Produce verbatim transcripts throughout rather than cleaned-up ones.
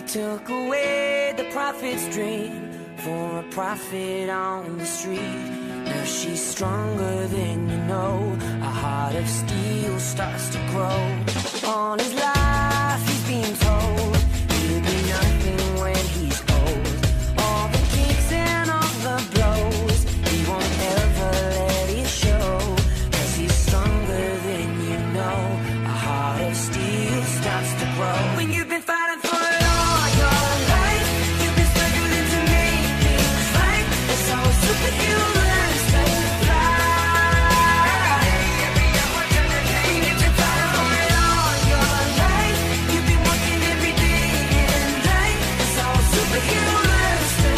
took away the prophet's dream for a prophet on the street. Now she's stronger than you know. A heart of steel starts to grow. On his life he's being told he'll be nothing when he's old. All the kicks and all the blows, he won't ever let it show. Cause he's stronger than you know. A heart of steel starts to grow. When you've been fighting for it all your life, you've been struggling to make things right. That's how a superhero learns to fly. Every hour turn a day. You've been fighting for it all your life. You've been working every day and night. That's how a superhero learns to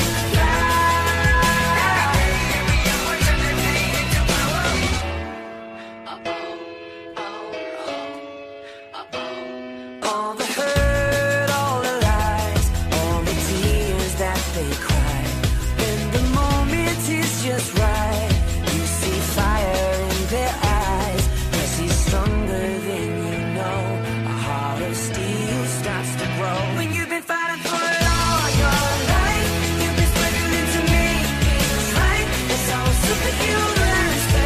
fly. Every hour turn a day into power. Uh-oh, oh, oh, uh-oh. All the hurt, all the lies, all the tears that they cry. When the moment is just right, you see fire in their eyes. Cause he's stronger than you know. A heart of steel starts to grow. When you've been fighting for it all your life, you've been struggling to make things right. That's how a superhero learns to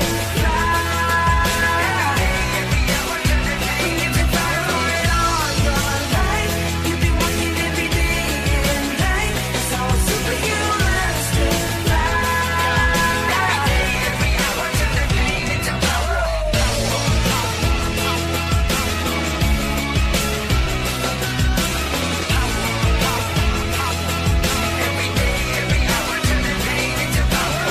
fly. Every hour turn a day. When you've been fighting for it all your life, you've been working every day and night. That's how a superhero learns to fly. Every hour turn a day into power. Every day, every hour turn a day into power.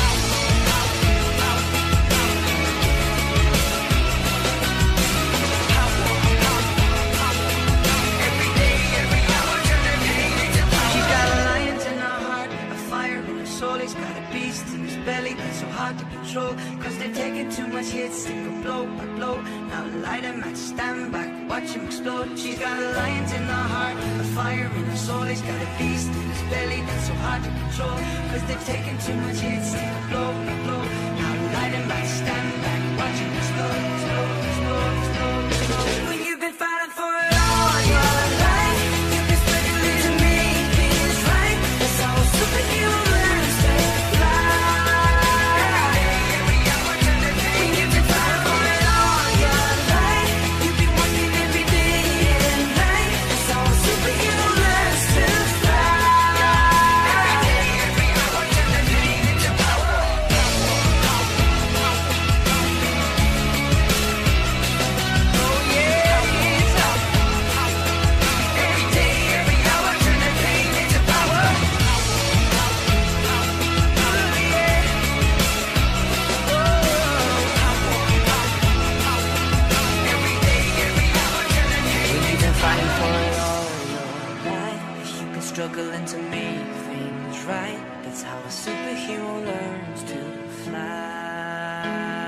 Every day, every hour turn a day into power. She's got a lion in her heart, a fire in her soul. He's got a beast in his belly that's so hard to control. Cause they've taken too much hits, they go blow by blow. Now light a match, stand back, watch him explode. She's got a lion in her heart, a fire in her soul. He's got a beast in his belly that's so hard to control. Cause they've taken too much hits, they go blow by blow. Now light a match, stand back, watch him explode, explode, explode, explode, explode. When you've been fighting for it all your life, you've been struggling to make things right. That's how a superhero learns to fly. Every hour turn a day. When you've been fighting for it all your life, you've been working every day and night. That's how a superhero learns to fly. Every hour turn a day into power. Oh yeah, it's up. Every day, every hour turn a day into power. Every day, every hour turn a day. When you've been fighting for it all your life, you've been struggling to make things right. That's how a superhero learns to fly.